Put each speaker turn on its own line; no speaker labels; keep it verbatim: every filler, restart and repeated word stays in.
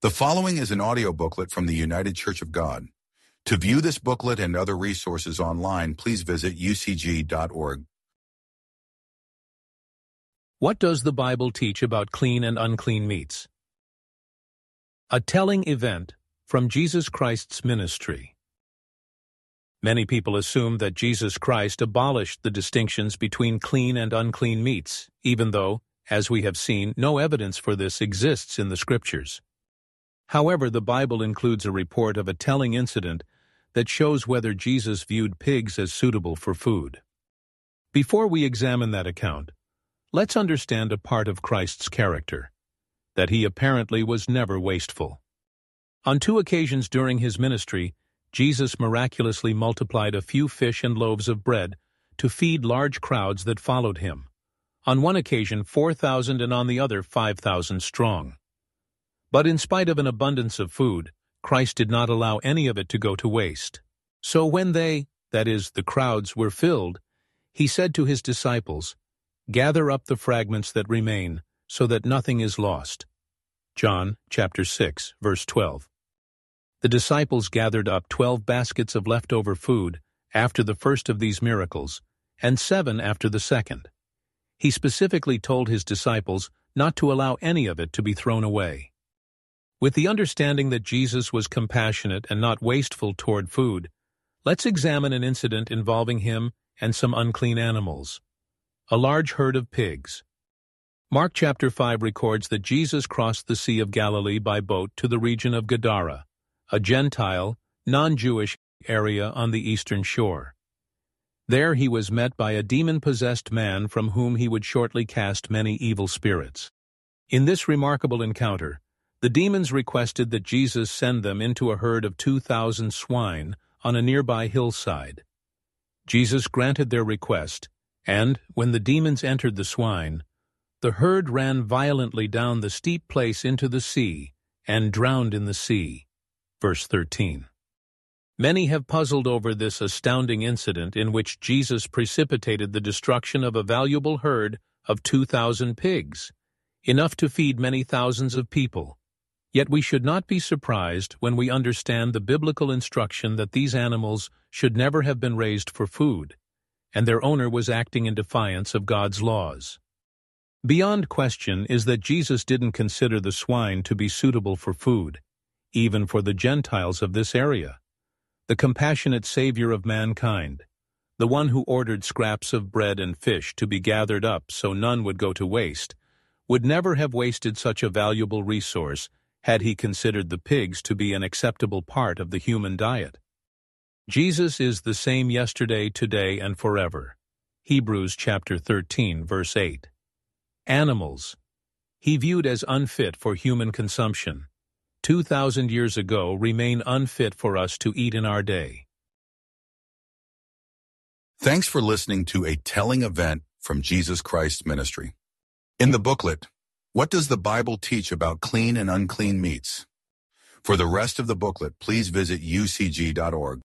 The following is an audio booklet from the United Church of God. To view this booklet and other resources online, please visit U C G dot org.
What does the Bible teach about clean and unclean meats? A telling event from Jesus Christ's ministry. Many people assume that Jesus Christ abolished the distinctions between clean and unclean meats, even though, as we have seen, no evidence for this exists in the Scriptures. However, the Bible includes a report of a telling incident that shows whether Jesus viewed pigs as suitable for food. Before we examine that account, let's understand a part of Christ's character, that he apparently was never wasteful. On two occasions during his ministry, Jesus miraculously multiplied a few fish and loaves of bread to feed large crowds that followed him. On one occasion, four thousand, and on the other, five thousand strong. But in spite of an abundance of food, Christ did not allow any of it to go to waste. So when they, that is, the crowds, were filled, he said to his disciples, "Gather up the fragments that remain, so that nothing is lost." John chapter six, verse twelve. The disciples gathered up twelve baskets of leftover food after the first of these miracles, and seven after the second. He specifically told his disciples not to allow any of it to be thrown away. With the understanding that Jesus was compassionate and not wasteful toward food, let's examine an incident involving him and some unclean animals. A large herd of pigs. Mark chapter five records that Jesus crossed the Sea of Galilee by boat to the region of Gadara, a Gentile, non-Jewish area on the eastern shore. There he was met by a demon-possessed man from whom he would shortly cast many evil spirits. In this remarkable encounter, the demons requested that Jesus send them into a herd of two thousand swine on a nearby hillside. Jesus granted their request, and, when the demons entered the swine, the herd ran violently down the steep place into the sea and drowned in the sea. Verse thirteen. Many have puzzled over this astounding incident in which Jesus precipitated the destruction of a valuable herd of two thousand pigs, enough to feed many thousands of people. Yet we should not be surprised when we understand the biblical instruction that these animals should never have been raised for food, and their owner was acting in defiance of God's laws. Beyond question is that Jesus didn't consider the swine to be suitable for food, even for the Gentiles of this area. The compassionate Savior of mankind, the one who ordered scraps of bread and fish to be gathered up so none would go to waste, would never have wasted such a valuable resource had he considered the pigs to be an acceptable part of the human diet. Jesus is the same yesterday, today, and forever. Hebrews chapter thirteen, verse eight. Animals, he viewed as unfit for human consumption, two thousand years ago remain unfit for us to eat in our day.
Thanks for listening to a telling event from Jesus Christ's ministry. In the booklet, What Does the Bible Teach About Clean and Unclean Meats? For the rest of the booklet, please visit U C G dot org.